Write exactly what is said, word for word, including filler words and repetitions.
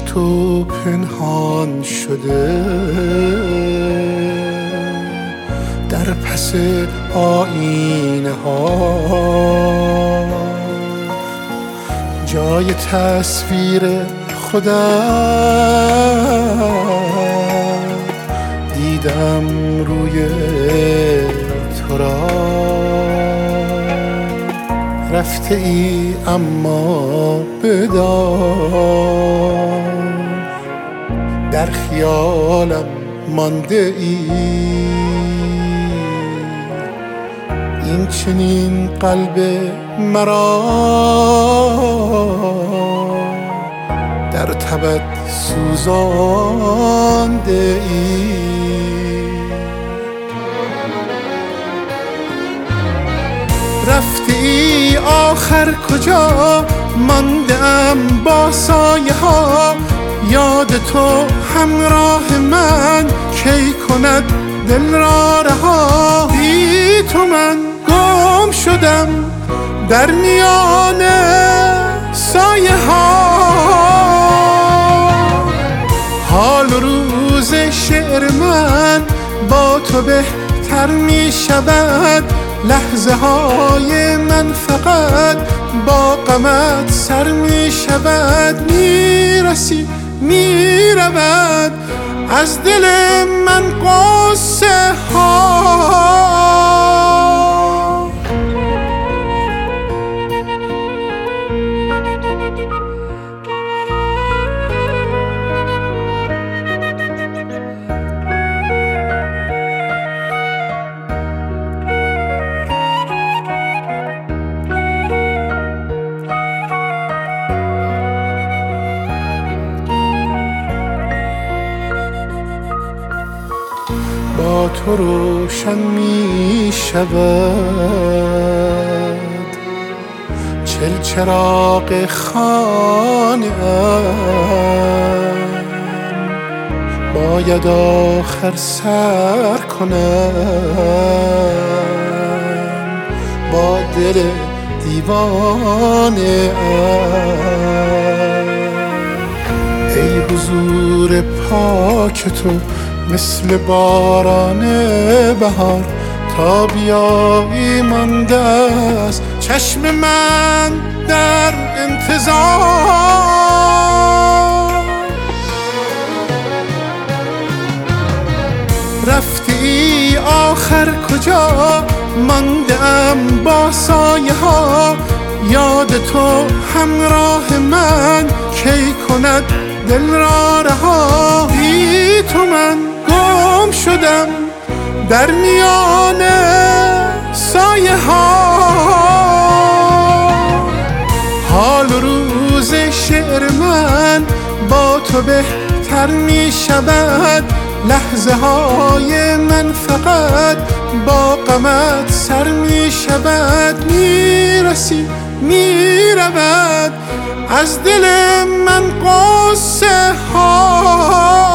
تو پنهان شده در پس آینه ها، جای تصویر خودم دیدم روی تو را. رفته ای اما بدار، در خیالم مانده ای. این چنین قلب مرا در تبت سوزانده ای. رفته ای آخر کجا، ماندم با سایه ها. یاد تو همراه من کی کند دل را رها. بی تو من گم شدم در میان سایه ها. حال و روز شعر من با تو بهتر می شود. لحظه های من فقط با غمت سر می شود. می رسی می رود از دل من قصه ها. با تو روشن می شود چل چراغ خانه ام. باید آخر سر کنم با دل دیوانه ام. ای حضور پاک تو مثل باران بهار، تا بیایی مانده است چشم من در انتظار. رفتی آخر کجا، ماندم با سایه ها. یاد تو همراه من کی کند دل را رها. بی تو من گم شدم در میان سایه ها. حال و روز شعر من با تو بهتر می شود. لحظه های من فقط با غمت سر می شود. می رسی می رود از دل من قصه ها.